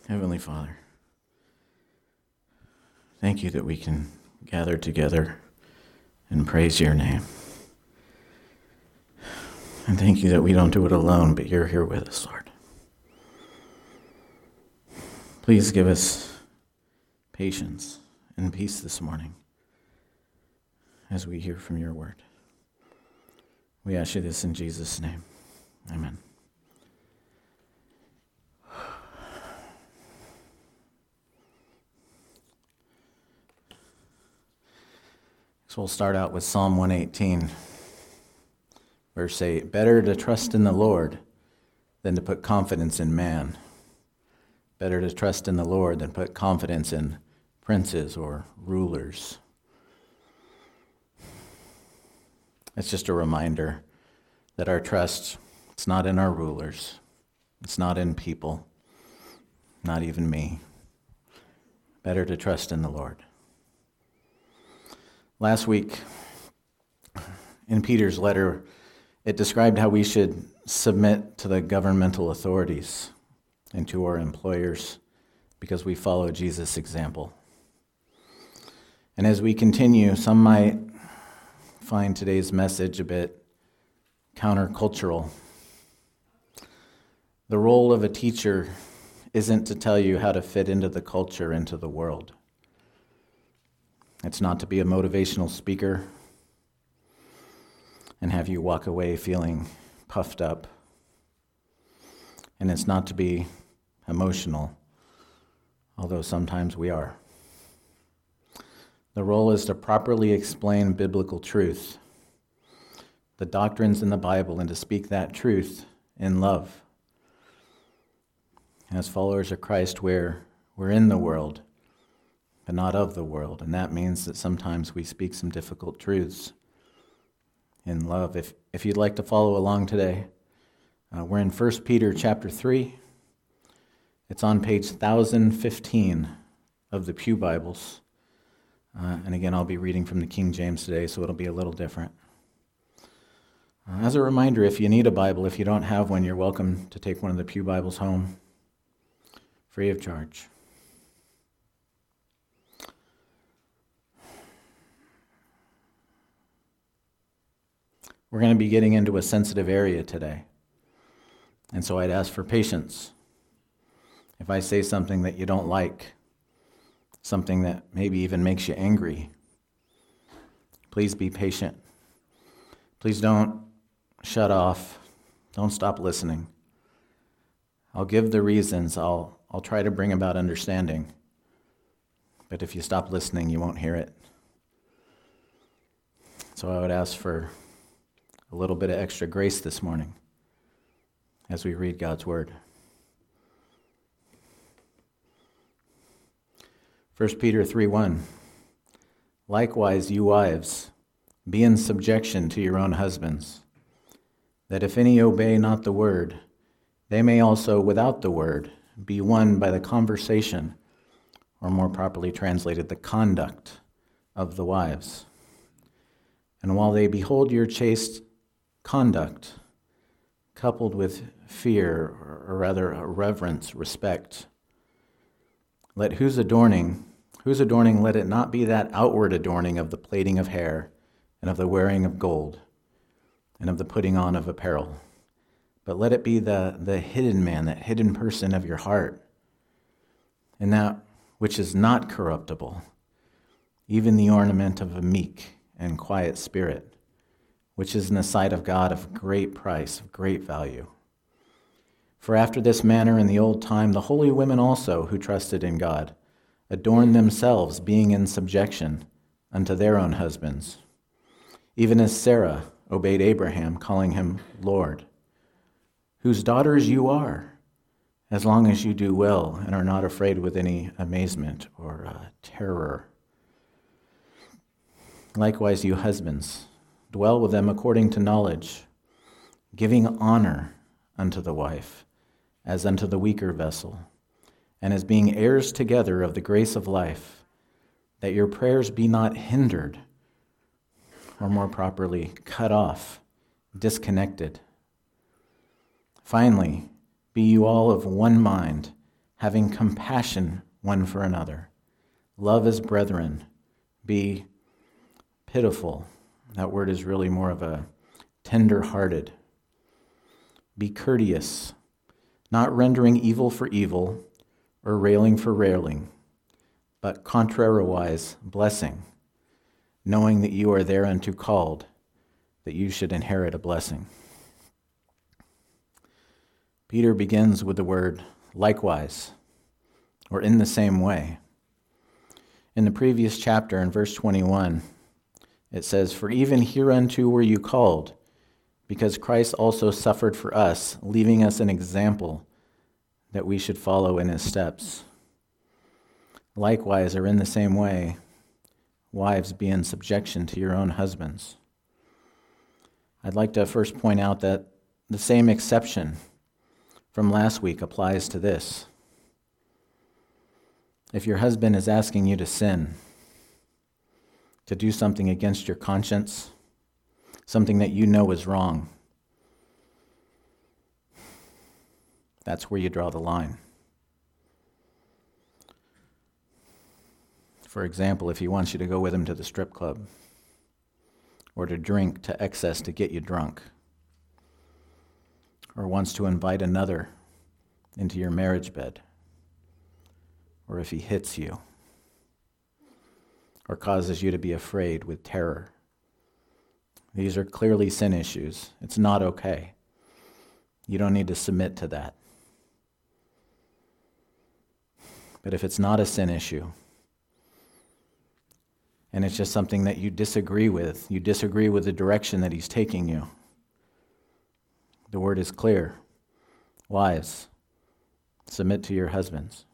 Heavenly Father, thank you that we can gather together and praise your name. And thank you that we don't do it alone, but you're here with us, Lord. Please give us patience and peace this morning as we hear from your word. We ask you this in Jesus' name. Amen. So we'll start out with Psalm 118, verse 8. Better to trust in the Lord than to put confidence in man. Better to trust in the Lord than put confidence in princes or rulers. It's just a reminder that our trust, it's not in our rulers. It's not in people, not even me. Better to trust in the Lord. Last week, in Peter's letter, it described how we should submit to the governmental authorities and to our employers because we follow Jesus' example. And as we continue, some might find today's message a bit countercultural. The role of a teacher isn't to tell you how to fit into the culture, into the world. It's not to be a motivational speaker and have you walk away feeling puffed up. And it's not to be emotional, although sometimes we are. The role is to properly explain biblical truth, the doctrines in the Bible, and to speak that truth in love. As followers of Christ, we're in the world, but not of the world. And that means that sometimes we speak some difficult truths in love. If you'd like to follow along today, we're in 1 Peter chapter 3. It's on page 1015 of the Pew Bibles. And again, I'll be reading from the King James today, so it'll be a little different. As a reminder, if you need a Bible, if you don't have one, you're welcome to take one of the Pew Bibles home, free of charge. We're going to be getting into a sensitive area today, and so I'd ask for patience. If I say something that you don't like, something that maybe even makes you angry, please be patient. Please don't shut off. Don't stop listening. I'll give the reasons. I'll try to bring about understanding. But if you stop listening, you won't hear it. So I would ask for a little bit of extra grace this morning as we read God's word. 1 Peter 3:1. Likewise, you wives, be in subjection to your own husbands, that if any obey not the word, they may also, without the word, be won by the conversation, or more properly translated, the conduct of the wives. And while they behold your chaste conduct, coupled with fear, or rather reverence, respect, let whose adorning, let it not be that outward adorning of the plaiting of hair, and of the wearing of gold, and of the putting on of apparel, but let it be the hidden man, that hidden person of your heart, and that which is not corruptible, even the ornament of a meek and quiet spirit, which is in the sight of God of great price, of great value. For after this manner in the old time, the holy women also, who trusted in God, adorned themselves, being in subjection unto their own husbands, even as Sarah obeyed Abraham, calling him Lord, whose daughters you are, as long as you do well and are not afraid with any amazement or terror. Likewise, you husbands, dwell with them according to knowledge, giving honor unto the wife, as unto the weaker vessel, and as being heirs together of the grace of life, that your prayers be not hindered, or more properly, cut off, disconnected. Finally, be you all of one mind, having compassion one for another. Love as brethren. Be pitiful. That word is really more of a tender-hearted. Be courteous, not rendering evil for evil or railing for railing, but contrariwise blessing, knowing that you are thereunto called, that you should inherit a blessing. Peter begins with the word likewise, or in the same way. In the previous chapter, in verse 21, it says, "For even hereunto were you called, because Christ also suffered for us, leaving us an example that we should follow in his steps." Likewise, or in the same way, wives, be in subjection to your own husbands. I'd like to first point out that the same exception from last week applies to this. If your husband is asking you to sin, to do something against your conscience, something that you know is wrong, that's where you draw the line. For example, if he wants you to go with him to the strip club, or to drink to excess to get you drunk, or wants to invite another into your marriage bed, or if he hits you, or causes you to be afraid with terror. These are clearly sin issues. It's not okay. You don't need to submit to that. But if it's not a sin issue, and it's just something that you disagree with the direction that he's taking you, the word is clear. Wives, submit to your husbands.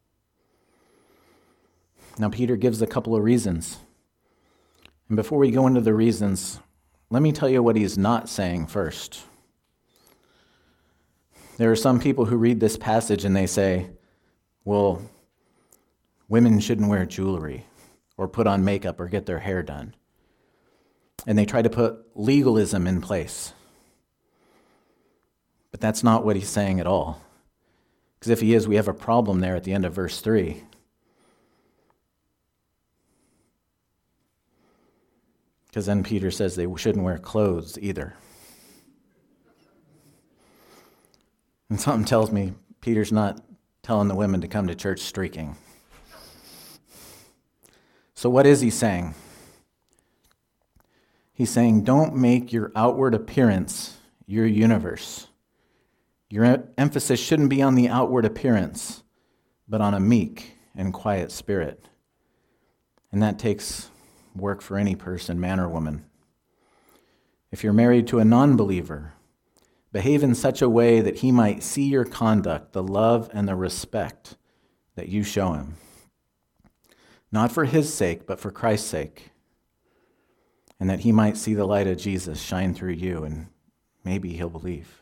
Now, Peter gives a couple of reasons. And before we go into the reasons, let me tell you what he's not saying first. There are some people who read this passage and they say, well, women shouldn't wear jewelry or put on makeup or get their hair done. And they try to put legalism in place. But that's not what he's saying at all. Because if he is, we have a problem there at the end of verse 3. Because then Peter says they shouldn't wear clothes either. And something tells me Peter's not telling the women to come to church streaking. So what is he saying? He's saying, don't make your outward appearance your universe. Your emphasis shouldn't be on the outward appearance, but on a meek and quiet spirit. And that takes work for any person, man or woman. If you're married to a non-believer, behave in such a way that he might see your conduct, the love and the respect that you show him. Not for his sake, but for Christ's sake. And that he might see the light of Jesus shine through you, and maybe he'll believe.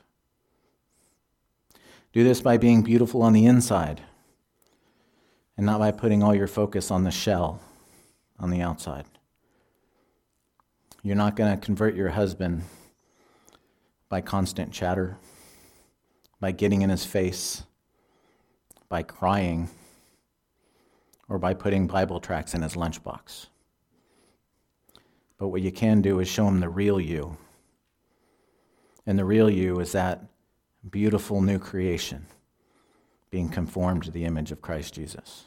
Do this by being beautiful on the inside, and not by putting all your focus on the shell on the outside. You're not going to convert your husband by constant chatter, by getting in his face, by crying, or by putting Bible tracts in his lunchbox. But what you can do is show him the real you. And the real you is that beautiful new creation, being conformed to the image of Christ Jesus.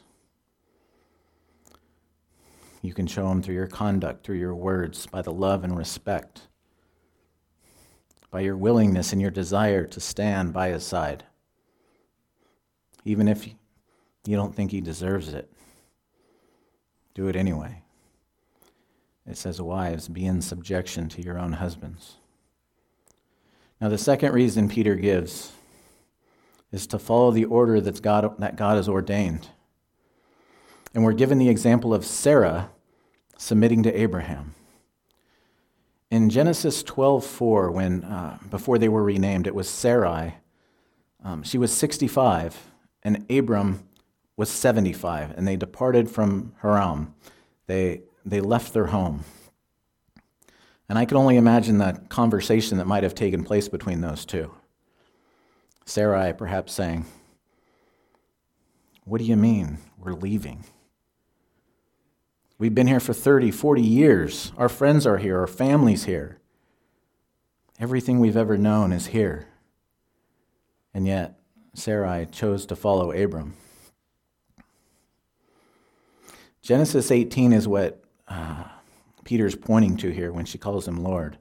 You can show him through your conduct, through your words, by the love and respect, by your willingness and your desire to stand by his side, even if you don't think he deserves it. Do it anyway. It says, wives, be in subjection to your own husbands. Now, the second reason Peter gives is to follow the order that God has ordained. And we're given the example of Sarah submitting to Abraham. In Genesis 12:4, when before they were renamed, it was Sarai. She was 65, and Abram was 75, and they departed from Haran. They left their home. And I can only imagine the conversation that might have taken place between those two. Sarai perhaps saying, What do you mean we're leaving? We've been here for 30, 40 years. Our friends are here. Our family's here. Everything we've ever known is here. And yet, Sarai chose to follow Abram. Genesis 18 is what Peter's pointing to here when she calls him Lord.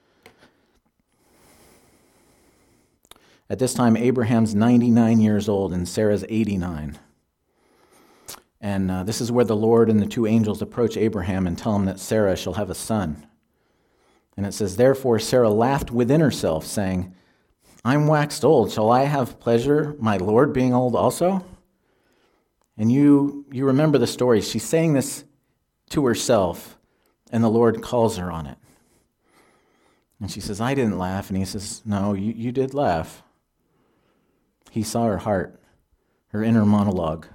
At this time, Abraham's 99 years old and Sarah's 89. And this is where the Lord and the two angels approach Abraham and tell him that Sarah shall have a son. And it says, therefore Sarah laughed within herself, saying, I'm waxed old. Shall I have pleasure, my Lord being old also? And you remember the story. She's saying this to herself, and the Lord calls her on it. And she says, I didn't laugh. And he says, no, you did laugh. He saw her heart, her inner monologue.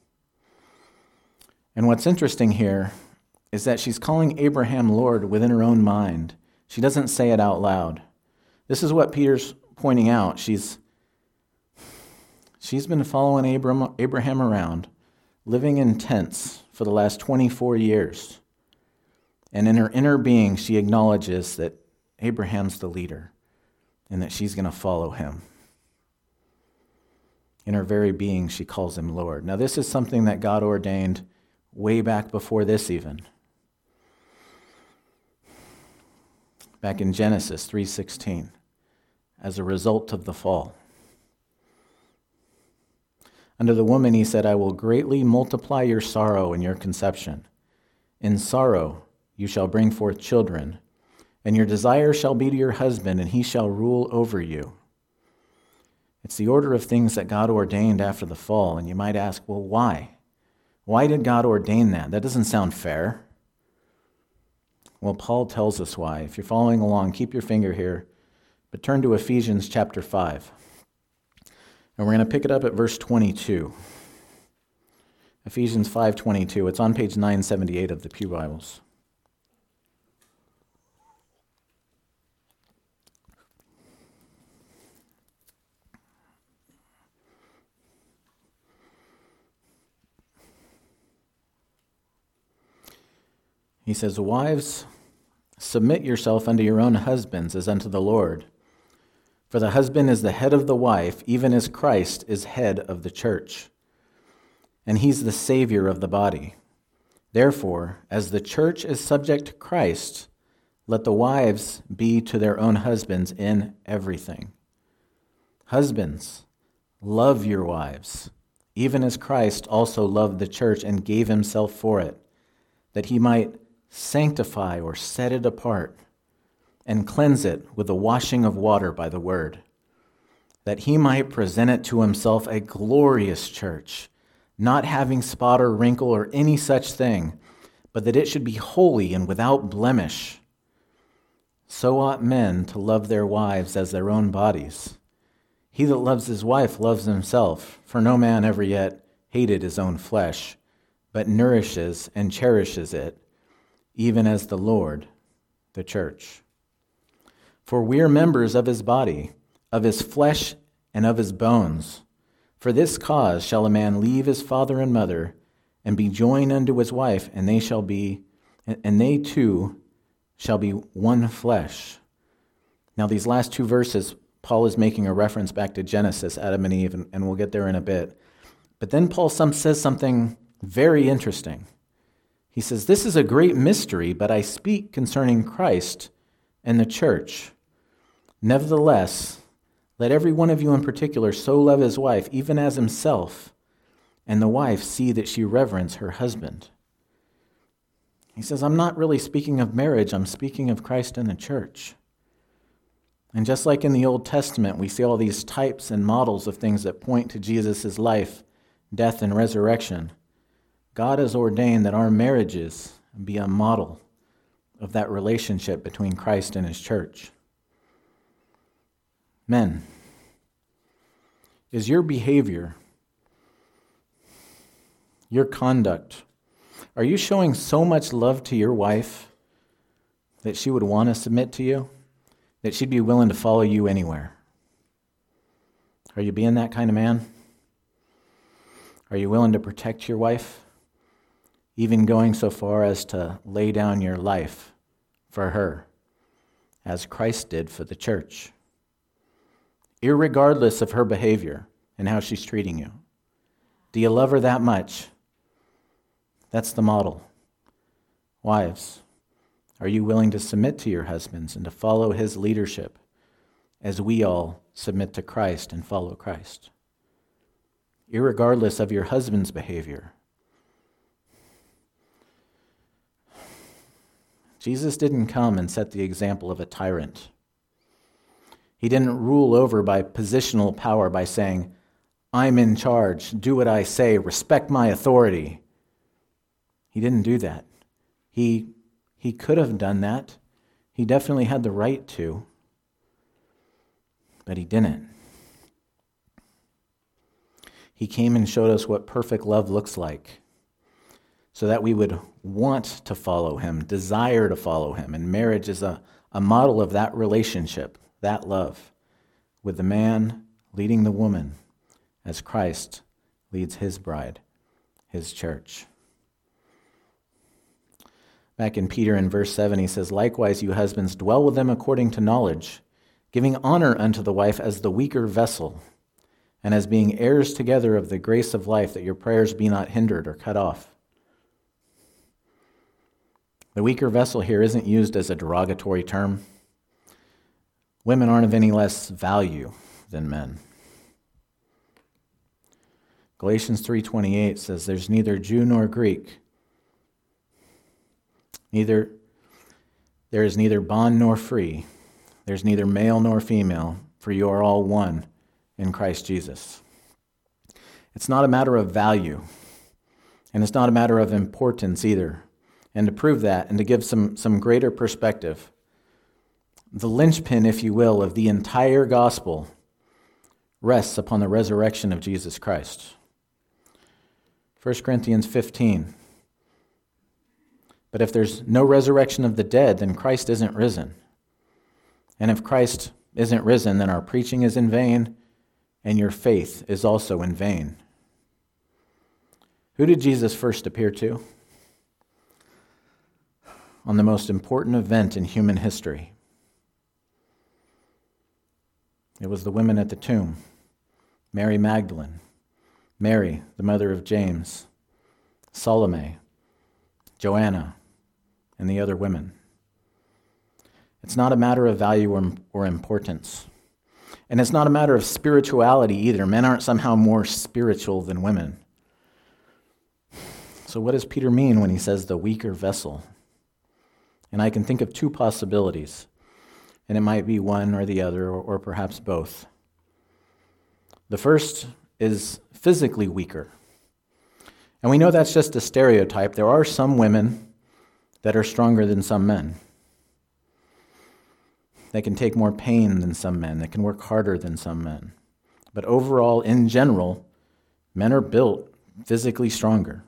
And what's interesting here is that she's calling Abraham Lord within her own mind. She doesn't say it out loud. This is what Peter's pointing out. She's been following Abraham around, living in tents for the last 24 years. And in her inner being, she acknowledges that Abraham's the leader and that she's going to follow him. In her very being, she calls him Lord. Now, this is something that God ordained way back before this even. Back in Genesis 3:16, as a result of the fall. Unto the woman he said, I will greatly multiply your sorrow and your conception. In sorrow you shall bring forth children, and your desire shall be to your husband, and he shall rule over you. It's the order of things that God ordained after the fall, and you might ask, well, why? Why did God ordain that? That doesn't sound fair. Well, Paul tells us why. If you're following along, keep your finger here, but turn to Ephesians chapter 5. And we're going to pick it up at verse 22. Ephesians 5:22. It's on page 978 of the Pew Bibles. He says, wives, submit yourself unto your own husbands as unto the Lord. For the husband is the head of the wife, even as Christ is head of the church. And he's the Savior of the body. Therefore, as the church is subject to Christ, let the wives be to their own husbands in everything. Husbands, love your wives, even as Christ also loved the church and gave himself for it, that he might sanctify or set it apart and cleanse it with the washing of water by the word, that he might present it to himself a glorious church, not having spot or wrinkle or any such thing, but that it should be holy and without blemish. So ought men to love their wives as their own bodies. He that loves his wife loves himself, for no man ever yet hated his own flesh, but nourishes and cherishes it, even as the Lord, the church. For we are members of his body, of his flesh and of his bones. For this cause shall a man leave his father and mother, and be joined unto his wife, and they two shall be one flesh. Now these last two verses, Paul is making a reference back to Genesis, Adam and Eve, and we'll get there in a bit. But then Paul says something very interesting. He says, this is a great mystery, but I speak concerning Christ and the church. Nevertheless, let every one of you in particular so love his wife, even as himself, and the wife see that she reverence her husband. He says, I'm not really speaking of marriage, I'm speaking of Christ and the church. And just like in the Old Testament, we see all these types and models of things that point to Jesus' life, death, and resurrection. God has ordained that our marriages be a model of that relationship between Christ and his church. Men, is your behavior, your conduct, are you showing so much love to your wife that she would want to submit to you, that she'd be willing to follow you anywhere? Are you being that kind of man? Are you willing to protect your wife, even going so far as to lay down your life for her, as Christ did for the church, irregardless of her behavior and how she's treating you? Do you love her that much? That's the model. Wives, are you willing to submit to your husbands and to follow his leadership as we all submit to Christ and follow Christ, irregardless of your husband's behavior? Jesus didn't come and set the example of a tyrant. He didn't rule over by positional power by saying, I'm in charge, do what I say, respect my authority. He didn't do that. He could have done that. He definitely had the right to, but he didn't. He came and showed us what perfect love looks like so that we would want to follow him, desire to follow him. And marriage is a model of that relationship, that love, with the man leading the woman as Christ leads his bride, his church. Back in Peter in verse 7, he says, Likewise, you husbands, dwell with them according to knowledge, giving honor unto the wife as the weaker vessel, and as being heirs together of the grace of life, that your prayers be not hindered or cut off. The weaker vessel here isn't used as a derogatory term. Women aren't of any less value than men. Galatians 3:28 says, There's neither Jew nor Greek, there is neither bond nor free, there's neither male nor female, for you are all one in Christ Jesus. It's not a matter of value, and it's not a matter of importance either. And to prove that, and to give some greater perspective, the linchpin, if you will, of the entire gospel rests upon the resurrection of Jesus Christ. 1 Corinthians 15. But if there's no resurrection of the dead, then Christ isn't risen. And if Christ isn't risen, then our preaching is in vain, and your faith is also in vain. Who did Jesus first appear to? On the most important event in human history. It was the women at the tomb, Mary Magdalene, Mary, the mother of James, Salome, Joanna, and the other women. It's not a matter of value or importance. And it's not a matter of spirituality either. Men aren't somehow more spiritual than women. So what does Peter mean when he says the weaker vessel? And I can think of two possibilities, and it might be one or the other, or perhaps both. The first is physically weaker. And we know that's just a stereotype. There are some women that are stronger than some men. They can take more pain than some men. They can work harder than some men. But overall, in general, men are built physically stronger.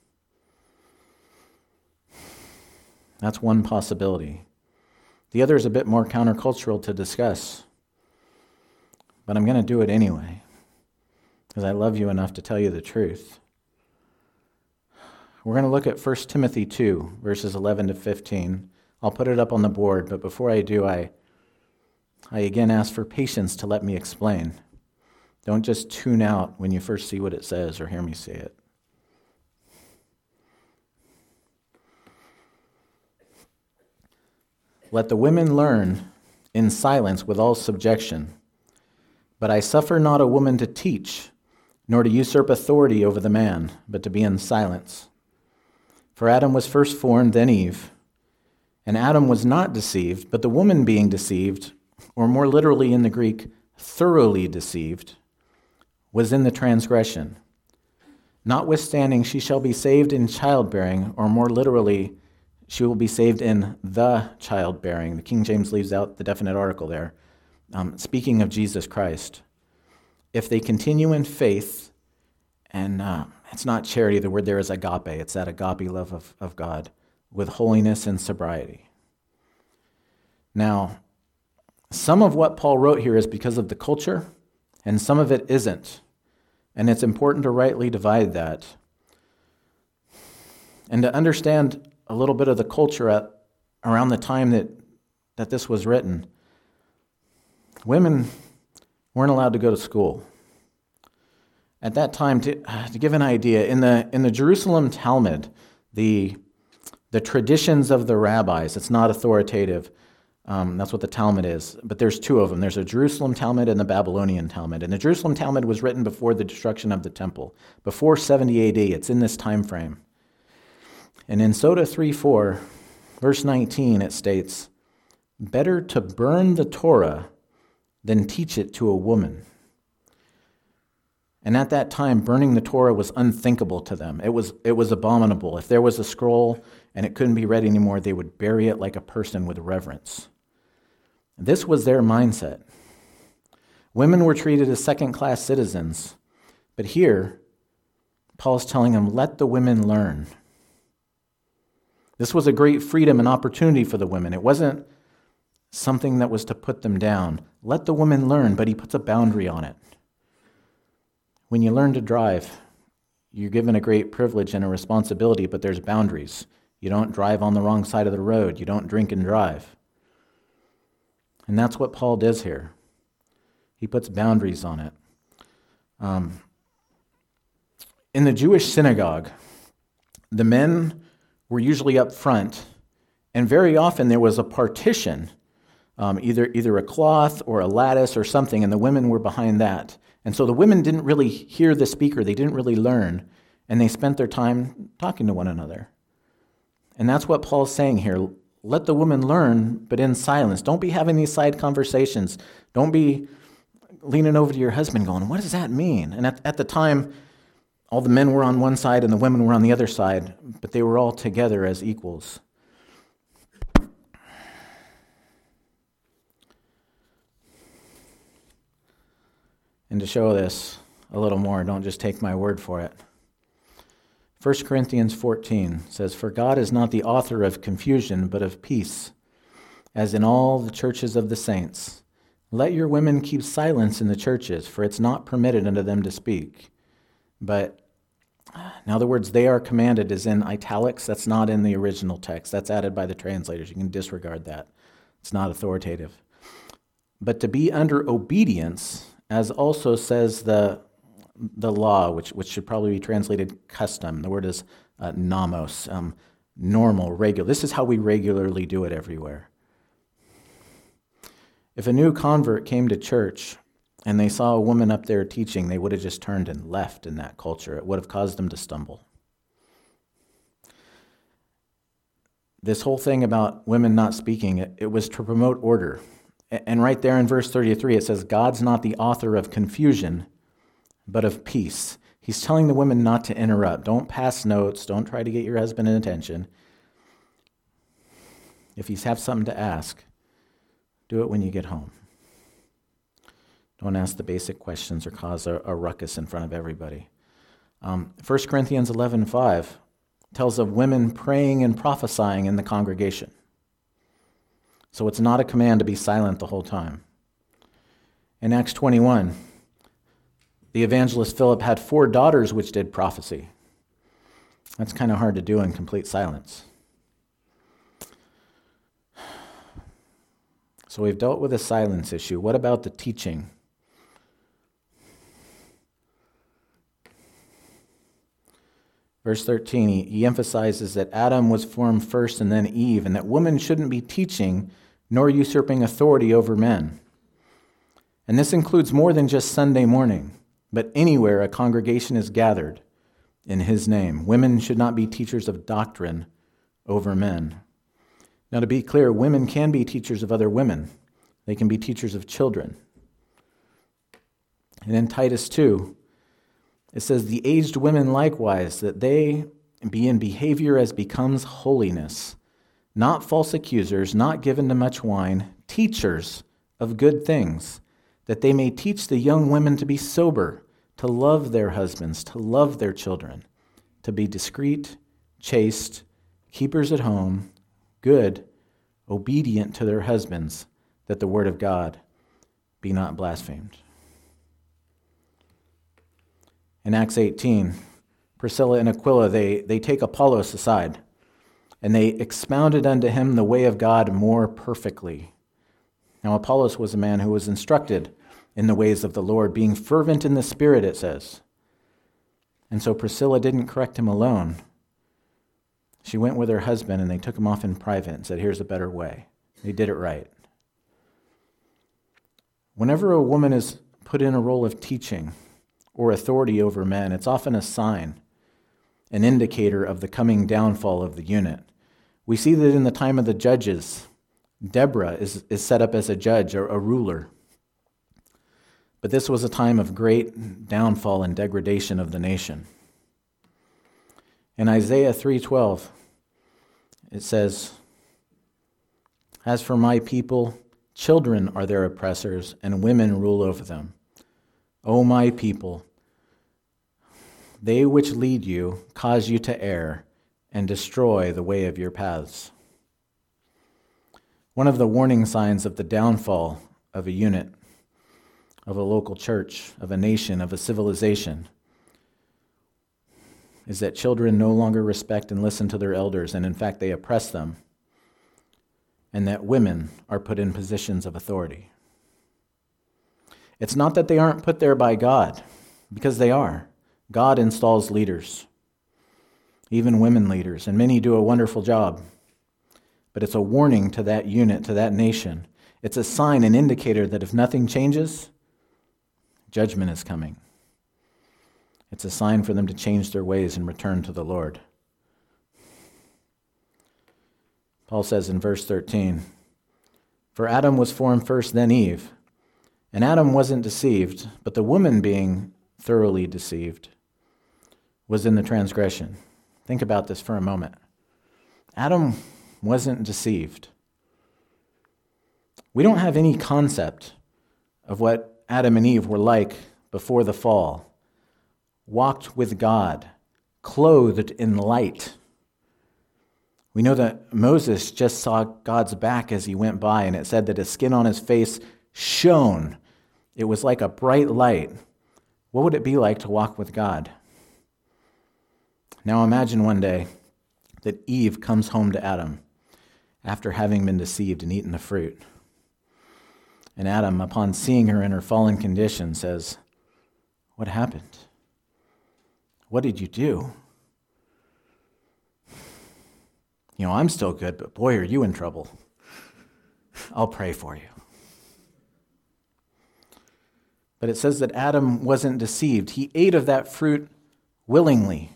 That's one possibility. The other is a bit more countercultural to discuss. But I'm going to do it anyway, because I love you enough to tell you the truth. We're going to look at 1 Timothy 2, verses 11 to 15. I'll put it up on the board, but before I do, I again ask for patience to let me explain. Don't just tune out when you first see what it says or hear me say it. Let the women learn in silence with all subjection. But I suffer not a woman to teach, nor to usurp authority over the man, but to be in silence. For Adam was first formed, then Eve. And Adam was not deceived, but the woman being deceived, or more literally in the Greek, thoroughly deceived, was in the transgression. Notwithstanding, she shall be saved in childbearing, or more literally, she will be saved in the childbearing. The King James leaves out the definite article there. Speaking of Jesus Christ. If they continue in faith, and it's not charity, the word there is agape. It's that agape love of God with holiness and sobriety. Now, some of what Paul wrote here is because of the culture, and some of it isn't. And it's important to rightly divide that. And to understand a little bit of the culture around the time that this was written. Women weren't allowed to go to school. At that time, to give an idea, in the Jerusalem Talmud, the traditions of the rabbis, it's not authoritative. That's what the Talmud is. But there's two of them. There's a Jerusalem Talmud and the Babylonian Talmud. And the Jerusalem Talmud was written before the destruction of the temple, before 70 AD. It's in this time frame. And in Sota 3:4, verse 19, it states, "Better to burn the Torah than teach it to a woman." And at that time, burning the Torah was unthinkable to them. It was abominable. If there was a scroll and it couldn't be read anymore, they would bury it like a person with reverence. This was their mindset. Women were treated as second-class citizens. But here, Paul's telling them, let the women learn. This was a great freedom and opportunity for the women. It wasn't something that was to put them down. Let the women learn, but he puts a boundary on it. When you learn to drive, you're given a great privilege and a responsibility, but there's boundaries. You don't drive on the wrong side of the road. You don't drink and drive. And that's what Paul does here. He puts boundaries on it. In the Jewish synagogue, the men were usually up front, and very often there was a partition, either a cloth or a lattice or something, and the women were behind that. And so the women didn't really hear the speaker, they didn't really learn, and they spent their time talking to one another. And that's what Paul's saying here. Let the women learn, but in silence. Don't be having these side conversations. Don't be leaning over to your husband going, what does that mean? And at the time, all the men were on one side and the women were on the other side, but they were all together as equals. And to show this a little more, don't just take my word for it. 1 Corinthians 14 says, "For God is not the author of confusion, but of peace, as in all the churches of the saints. Let your women keep silence in the churches, for it's not permitted unto them to speak." But now the words "they are commanded" is in italics. That's not in the original text. That's added by the translators. You can disregard that. It's not authoritative. But to be under obedience, as also says the law, which should probably be translated custom. The word is nomos, normal, regular. This is how we regularly do it everywhere. If a new convert came to church and they saw a woman up there teaching, they would have just turned and left in that culture. It would have caused them to stumble. This whole thing about women not speaking, it was to promote order. And right there in verse 33, it says, God's not the author of confusion, but of peace. He's telling the women not to interrupt. Don't pass notes. Don't try to get your husband attention. If you have something to ask, do it when you get home. Don't ask the basic questions or cause a ruckus in front of everybody. 1 Corinthians 11:5 tells of women praying and prophesying in the congregation. So it's not a command to be silent the whole time. In Acts 21, the evangelist Philip had 4 daughters which did prophecy. That's kind of hard to do in complete silence. So we've dealt with the silence issue. What about the teaching? Verse 13, he emphasizes that Adam was formed first and then Eve, and that women shouldn't be teaching nor usurping authority over men. And this includes more than just Sunday morning, but anywhere a congregation is gathered in his name. Women should not be teachers of doctrine over men. Now, to be clear, women can be teachers of other women. They can be teachers of children. And in Titus 2, it says, the aged women likewise, that they be in behavior as becomes holiness, not false accusers, not given to much wine, teachers of good things, that they may teach the young women to be sober, to love their husbands, to love their children, to be discreet, chaste, keepers at home, good, obedient to their husbands, that the word of God be not blasphemed. in Acts 18, Priscilla and Aquila, they take Apollos aside, and they expounded unto him the way of God more perfectly. Now Apollos was a man who was instructed in the ways of the Lord, being fervent in the Spirit, it says. And so Priscilla didn't correct him alone. She went with her husband, and they took him off in private and said, here's a better way. They did it right. Whenever a woman is put in a role of teaching or authority over men, it's often a sign, an indicator of the coming downfall of the unit. We see that in the time of the judges, Deborah is set up as a judge or a ruler. But this was a time of great downfall and degradation of the nation. In Isaiah 3:12, it says, as for my people, children are their oppressors, and women rule over them. O my people, they which lead you cause you to err and destroy the way of your paths. One of the warning signs of the downfall of a unit, of a local church, of a nation, of a civilization, is that children no longer respect and listen to their elders, and in fact they oppress them, and that women are put in positions of authority. It's not that they aren't put there by God, because they are. God installs leaders, even women leaders, and many do a wonderful job. But it's a warning to that unit, to that nation. It's a sign, an indicator that if nothing changes, judgment is coming. It's a sign for them to change their ways and return to the Lord. Paul says in verse 13, for Adam was formed first, then Eve. And Adam wasn't deceived, but the woman being thoroughly deceived was in the transgression. Think about this for a moment. Adam wasn't deceived. We don't have any concept of what Adam and Eve were like before the fall. Walked with God, clothed in light. We know that Moses just saw God's back as he went by, and it said that his skin on his face shone. It was like a bright light. What would it be like to walk with God? Now imagine one day that Eve comes home to Adam after having been deceived and eaten the fruit. And Adam, upon seeing her in her fallen condition, says, what happened? What did you do? I'm still good, but boy, are you in trouble. I'll pray for you. But it says that Adam wasn't deceived. He ate of that fruit willingly,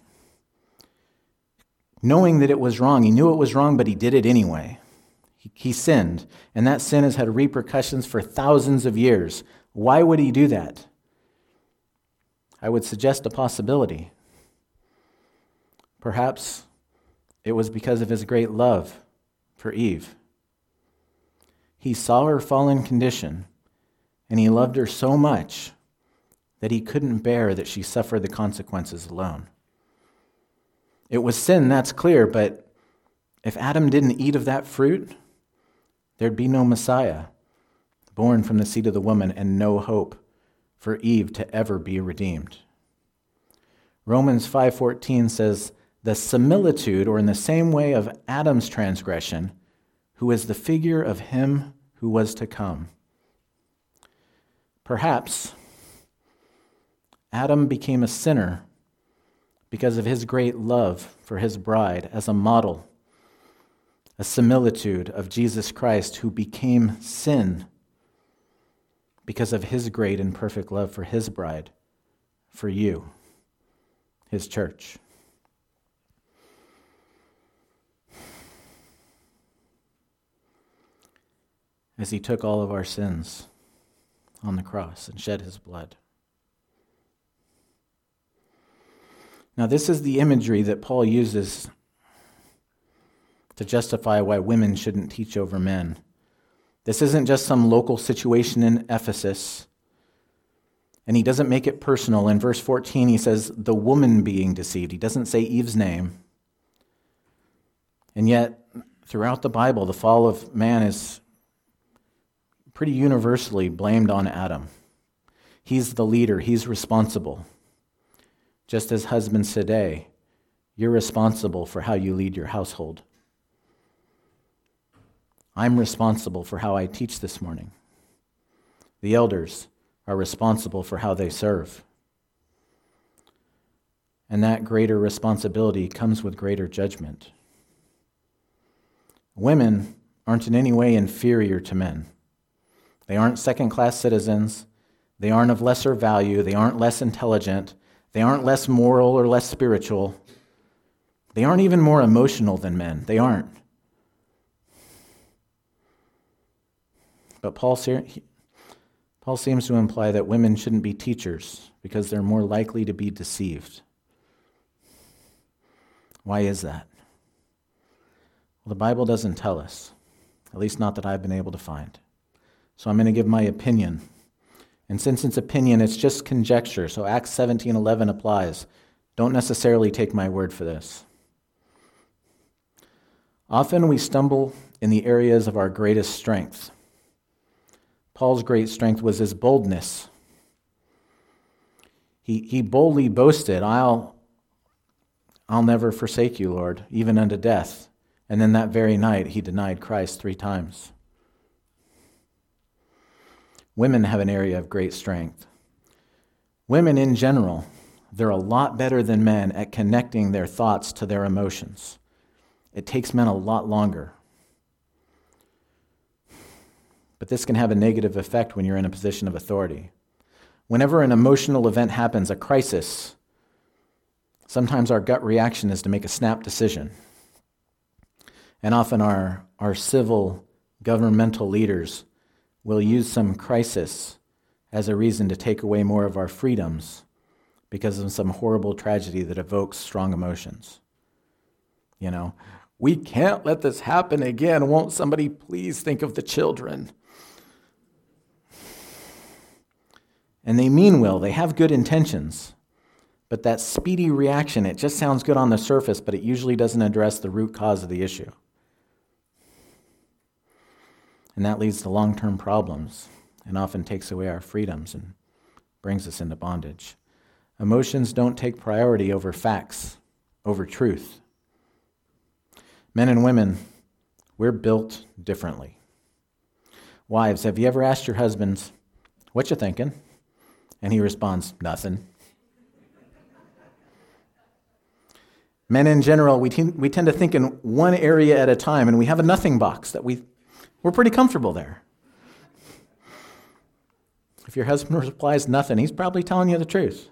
knowing that it was wrong. He knew it was wrong, but he did it anyway. He sinned, and that sin has had repercussions for thousands of years. Why would he do that? I would suggest a possibility. Perhaps it was because of his great love for Eve. He saw her fallen condition, and he loved her so much that he couldn't bear that she suffered the consequences alone. It was sin, that's clear, but if Adam didn't eat of that fruit, there'd be no Messiah born from the seed of the woman and no hope for Eve to ever be redeemed. Romans 5:14 says, the similitude, or in the same way of Adam's transgression, who is the figure of him who was to come. Perhaps Adam became a sinner because of his great love for his bride as a model, a similitude of Jesus Christ who became sin because of his great and perfect love for his bride, for you, his church. As he took all of our sins on the cross and shed his blood. Now, this is the imagery that Paul uses to justify why women shouldn't teach over men. This isn't just some local situation in Ephesus. And he doesn't make it personal. In verse 14, he says, the woman being deceived. He doesn't say Eve's name. And yet, throughout the Bible, the fall of man is pretty universally blamed on Adam. He's the leader. He's responsible. just as husbands today, you're responsible for how you lead your household. I'm responsible for how I teach this morning. The elders are responsible for how they serve. And that greater responsibility comes with greater judgment. Women aren't in any way inferior to men. They aren't second-class citizens. They aren't of lesser value. They aren't less intelligent. They aren't less moral or less spiritual. They aren't even more emotional than men. They aren't. But Paul seems to imply that women shouldn't be teachers because they're more likely to be deceived. Why is that? Well, the Bible doesn't tell us, at least not that I've been able to find. So I'm going to give my opinion. And since it's opinion, it's just conjecture, so Acts 17:11 applies. Don't necessarily take my word for this. Often we stumble in the areas of our greatest strength. Paul's great strength was his boldness. He boldly boasted, I'll never forsake you, Lord, even unto death. And then that very night, he denied Christ 3 times. Women have an area of great strength. Women in general, they're a lot better than men at connecting their thoughts to their emotions. It takes men a lot longer. But this can have a negative effect when you're in a position of authority. Whenever an emotional event happens, a crisis, sometimes our gut reaction is to make a snap decision. And often our civil governmental leaders will use some crisis as a reason to take away more of our freedoms because of some horrible tragedy that evokes strong emotions. We can't let this happen again. Won't somebody please think of the children? And they mean well. They have good intentions. But that speedy reaction, it just sounds good on the surface, but it usually doesn't address the root cause of the issue. And that leads to long-term problems and often takes away our freedoms and brings us into bondage. Emotions don't take priority over facts, over truth. Men and women, we're built differently. Wives, have you ever asked your husbands, what you thinking? And he responds, nothing. Men in general, we tend to think in one area at a time, and we have a nothing box that we're pretty comfortable there. If your husband replies nothing, he's probably telling you the truth.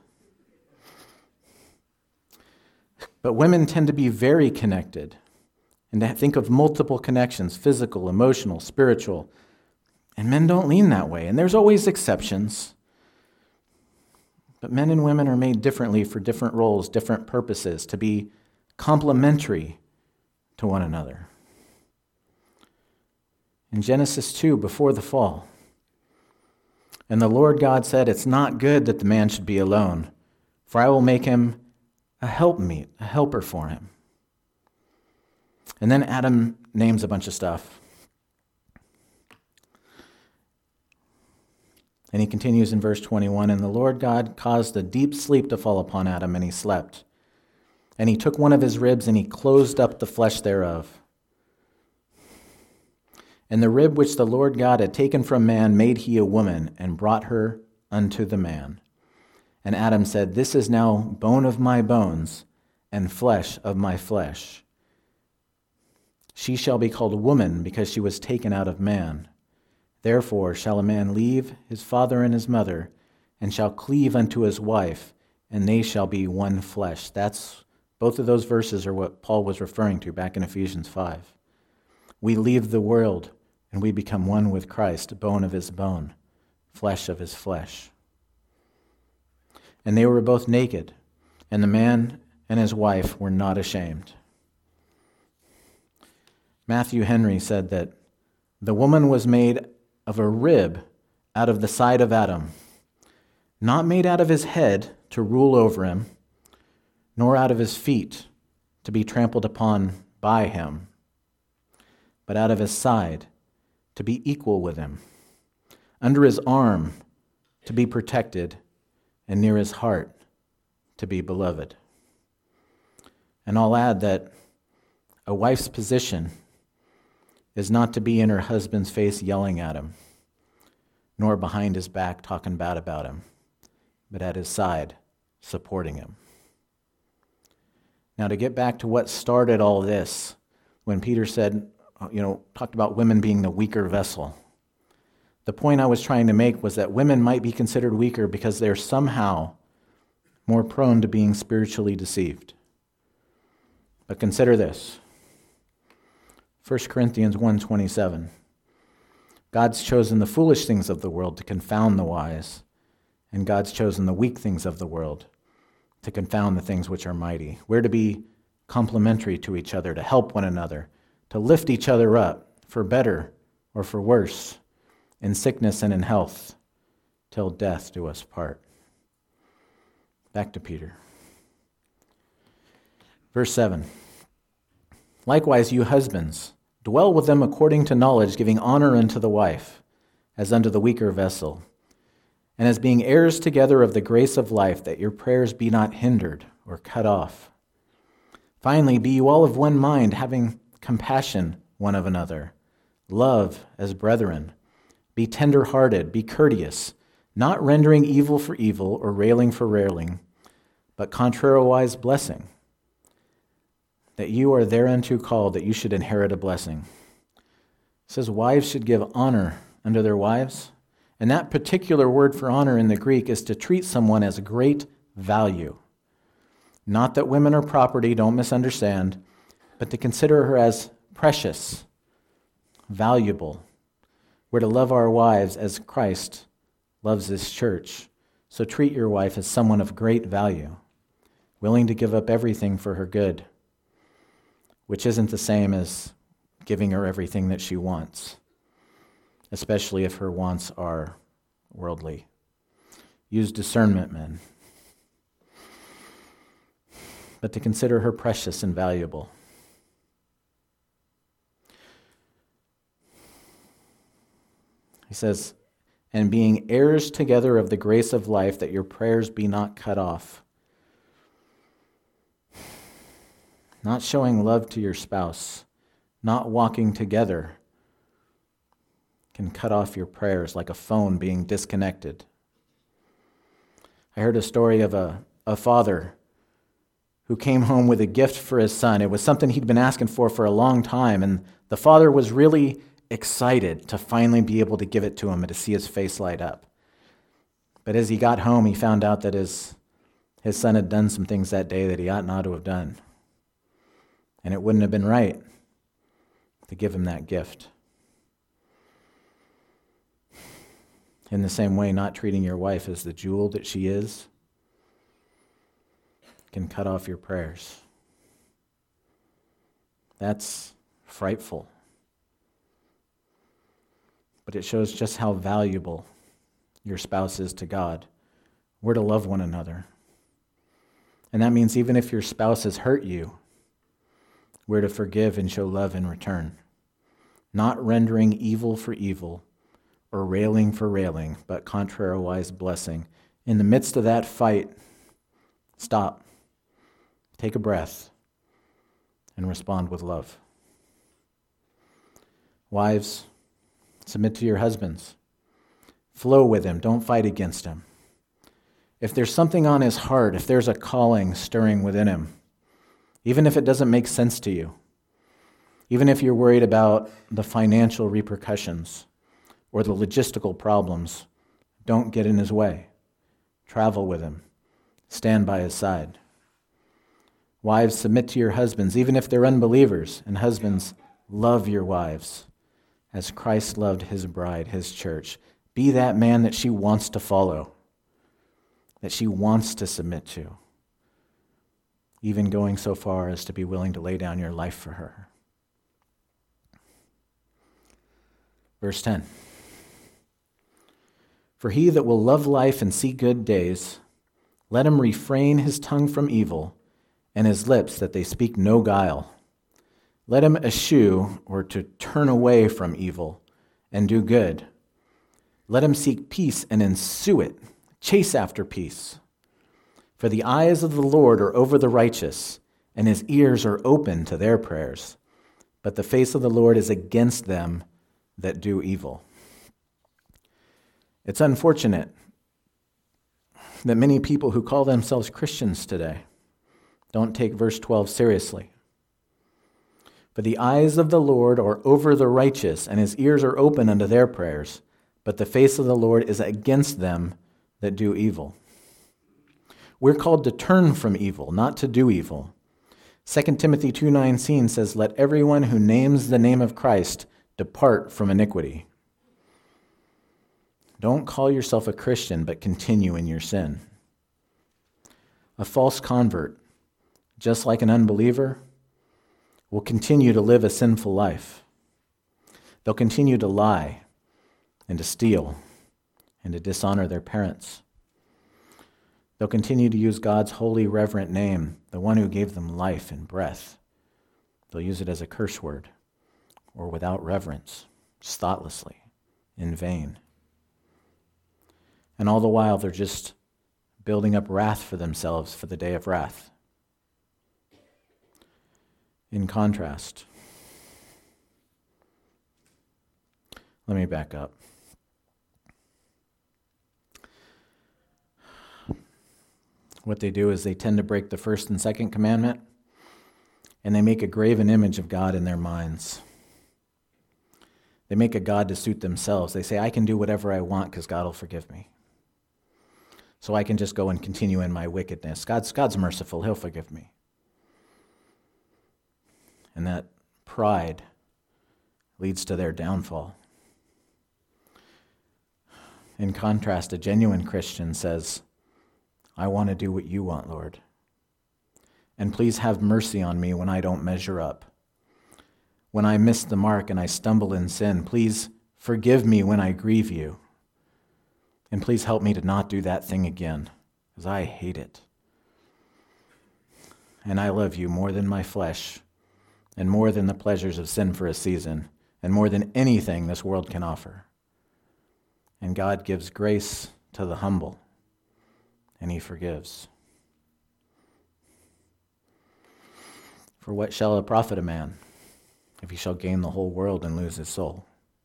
But women tend to be very connected and to think of multiple connections, physical, emotional, spiritual. And men don't lean that way, and there's always exceptions. But men and women are made differently for different roles, different purposes, to be complementary to one another. In Genesis 2, before the fall, and the Lord God said, it's not good that the man should be alone, for I will make him a helpmeet, a helper for him. And then Adam names a bunch of stuff. And he continues in verse 21, and the Lord God caused a deep sleep to fall upon Adam, and he slept. And he took one of his ribs, and he closed up the flesh thereof. And the rib which the Lord God had taken from man made he a woman, and brought her unto the man. And Adam said, this is now bone of my bones, and flesh of my flesh. She shall be called woman, because she was taken out of man. Therefore shall a man leave his father and his mother, and shall cleave unto his wife, and they shall be one flesh. Both of those verses are what Paul was referring to back in Ephesians 5. We leave the world, and we become one with Christ, bone of his bone, flesh of his flesh. And they were both naked, and the man and his wife were not ashamed. Matthew Henry said that the woman was made of a rib out of the side of Adam, not made out of his head to rule over him, nor out of his feet to be trampled upon by him, but out of his side to be equal with him, under his arm to be protected, and near his heart to be beloved. And I'll add that a wife's position is not to be in her husband's face yelling at him, nor behind his back talking bad about him, but at his side, supporting him. Now, to get back to what started all this, when Peter said, talked about women being the weaker vessel, the point I was trying to make was that women might be considered weaker because they're somehow more prone to being spiritually deceived. But consider this. 1 Corinthians 1:27. God's chosen the foolish things of the world to confound the wise, and God's chosen the weak things of the world to confound the things which are mighty. We're to be complementary to each other, to help one another, to lift each other up, for better or for worse, in sickness and in health, till death do us part. Back to Peter. Verse 7. Likewise, you husbands, dwell with them according to knowledge, giving honor unto the wife, as unto the weaker vessel, and as being heirs together of the grace of life, that your prayers be not hindered or cut off. Finally, be you all of one mind, having compassion one of another. Love as brethren. Be tender-hearted, be courteous, not rendering evil for evil or railing for railing, but contrariwise blessing, that you are thereunto called, that you should inherit a blessing. It says wives should give honor unto their wives. And that particular word for honor in the Greek is to treat someone as great value. Not that women are property, don't misunderstand, but to consider her as precious, valuable. We're to love our wives as Christ loves his church. So treat your wife as someone of great value, willing to give up everything for her good, which isn't the same as giving her everything that she wants, especially if her wants are worldly. Use discernment, men. But to consider her precious and valuable. He says, and being heirs together of the grace of life, that your prayers be not cut off. Not showing love to your spouse, not walking together, can cut off your prayers like a phone being disconnected. I heard a story of a father who came home with a gift for his son. It was something he'd been asking for a long time, and the father was really excited to finally be able to give it to him and to see his face light up. But as he got home, he found out that his son had done some things that day that he ought not to have done. And it wouldn't have been right to give him that gift. In the same way, not treating your wife as the jewel that she is can cut off your prayers. That's frightful. But it shows just how valuable your spouse is to God. We're to love one another. And that means even if your spouse has hurt you, we're to forgive and show love in return. Not rendering evil for evil or railing for railing, but contrariwise blessing. In the midst of that fight, stop, take a breath, and respond with love. Wives, submit to your husbands. Flow with him. Don't fight against him. If there's something on his heart, if there's a calling stirring within him, even if it doesn't make sense to you, even if you're worried about the financial repercussions or the logistical problems, don't get in his way. Travel with him. Stand by his side. Wives, submit to your husbands, even if they're unbelievers. And husbands, love your wives as Christ loved his bride, his church. Be that man that she wants to follow, that she wants to submit to, even going so far as to be willing to lay down your life for her. Verse 10. For he that will love life and see good days, let him refrain his tongue from evil, and his lips that they speak no guile. Let him eschew, or to turn away from evil, and do good. Let him seek peace and ensue it. Chase after peace. For the eyes of the Lord are over the righteous, and his ears are open to their prayers. But the face of the Lord is against them that do evil. It's unfortunate that many people who call themselves Christians today don't take verse 12 seriously. For the eyes of the Lord are over the righteous, and his ears are open unto their prayers. But the face of the Lord is against them that do evil. We're called to turn from evil, not to do evil. 2 Timothy 2:19 says, "Let everyone who names the name of Christ depart from iniquity." Don't call yourself a Christian, but continue in your sin. A false convert, just like an unbeliever, will continue to live a sinful life. They'll continue to lie and to steal and to dishonor their parents. They'll continue to use God's holy, reverent name, the one who gave them life and breath. They'll use it as a curse word or without reverence, just thoughtlessly, in vain. And all the while, they're just building up wrath for themselves for the day of wrath. In contrast, let me back up. What they do is they tend to break the first and second commandment, and they make a graven image of God in their minds. They make a God to suit themselves. They say, I can do whatever I want because God will forgive me. So I can just go and continue in my wickedness. God's merciful. He'll forgive me. And that pride leads to their downfall. In contrast, a genuine Christian says, I want to do what you want, Lord. And please have mercy on me when I don't measure up. When I miss the mark and I stumble in sin, please forgive me when I grieve you. And please help me to not do that thing again, because I hate it. And I love you more than my flesh, and more than the pleasures of sin for a season, and more than anything this world can offer. And God gives grace to the humble, and he forgives. For what shall it profit a man if he shall gain the whole world and lose his soul?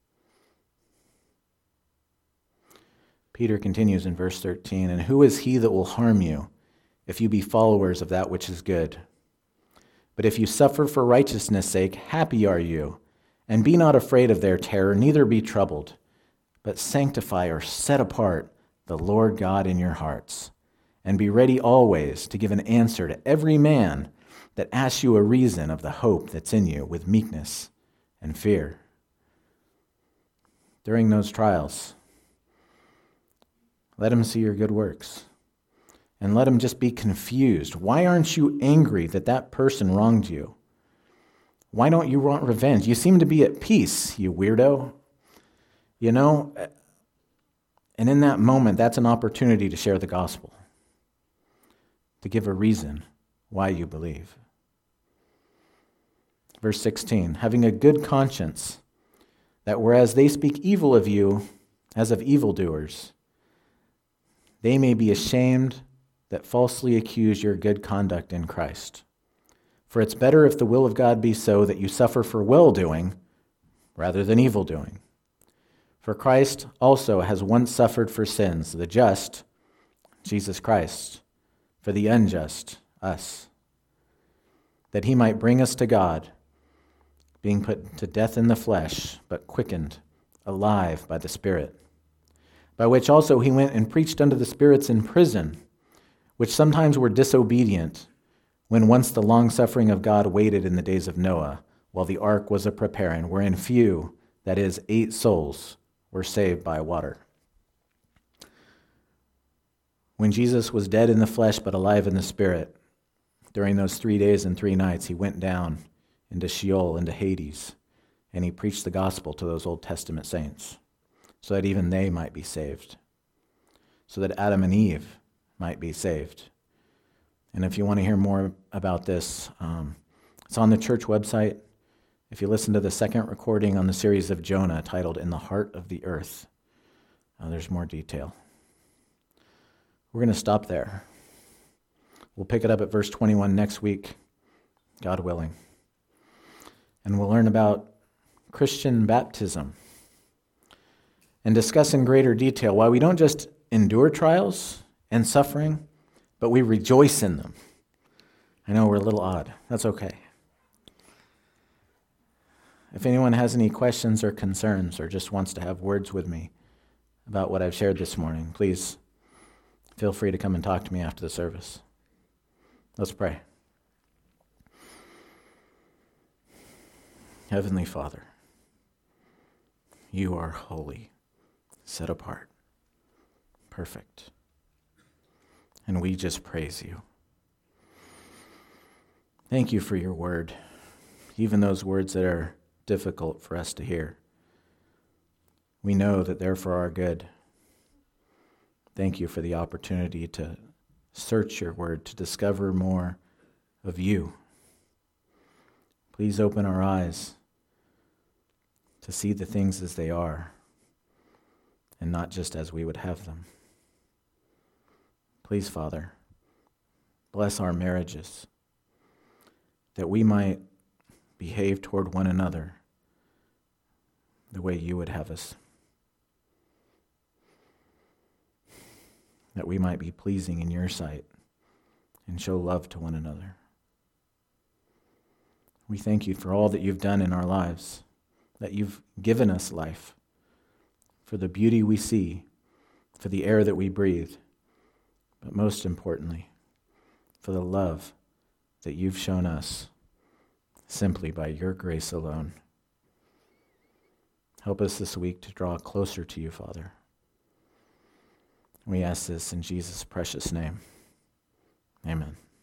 Peter continues in verse 13, and who is he that will harm you if you be followers of that which is good? But if you suffer for righteousness' sake, happy are you, and be not afraid of their terror, neither be troubled, but sanctify or set apart the Lord God in your hearts, and be ready always to give an answer to every man that asks you a reason of the hope that's in you with meekness and fear. During those trials, let him see your good works, and let him just be confused. Why aren't you angry that that person wronged you? Why don't you want revenge? You seem to be at peace, you weirdo. You know, and in that moment, that's an opportunity to share the gospel, to give a reason why you believe. Verse 16, having a good conscience, that whereas they speak evil of you as of evildoers, they may be ashamed that falsely accuse your good conduct in Christ. For it's better if the will of God be so that you suffer for well-doing rather than evil-doing. For Christ also has once suffered for sins, the just, Jesus Christ, for the unjust, us, that he might bring us to God, being put to death in the flesh, but quickened, alive by the Spirit, by which also he went and preached unto the spirits in prison, which sometimes were disobedient, when once the long-suffering of God waited in the days of Noah, while the ark was a-preparing, wherein few, that is, 8 souls, were saved by water. When Jesus was dead in the flesh but alive in the Spirit, during those 3 days and 3 nights, he went down into Sheol, into Hades, and he preached the gospel to those Old Testament saints, so that even they might be saved, so that Adam and Eve might be saved. And if you want to hear more about this, it's on the church website. If you listen to the second recording on the series of Jonah titled In the Heart of the Earth, there's more detail. We're going to stop there. We'll pick it up at verse 21 next week, God willing. And we'll learn about Christian baptism and discuss in greater detail why we don't just endure trials and suffering, but we rejoice in them. I know we're a little odd. That's okay. If anyone has any questions or concerns or just wants to have words with me about what I've shared this morning, please feel free to come and talk to me after the service. Let's pray. Heavenly Father, you are holy, set apart, perfect, and we just praise you. Thank you for your word, even those words that are difficult for us to hear. We know that they're for our good. Thank you for the opportunity to search your word, to discover more of you. Please open our eyes to see the things as they are and not just as we would have them. Please, Father, bless our marriages, that we might behave toward one another the way you would have us, that we might be pleasing in your sight and show love to one another. We thank you for all that you've done in our lives, that you've given us life, for the beauty we see, for the air that we breathe, but most importantly, for the love that you've shown us simply by your grace alone. Help us this week to draw closer to you, Father. We ask this in Jesus' precious name. Amen.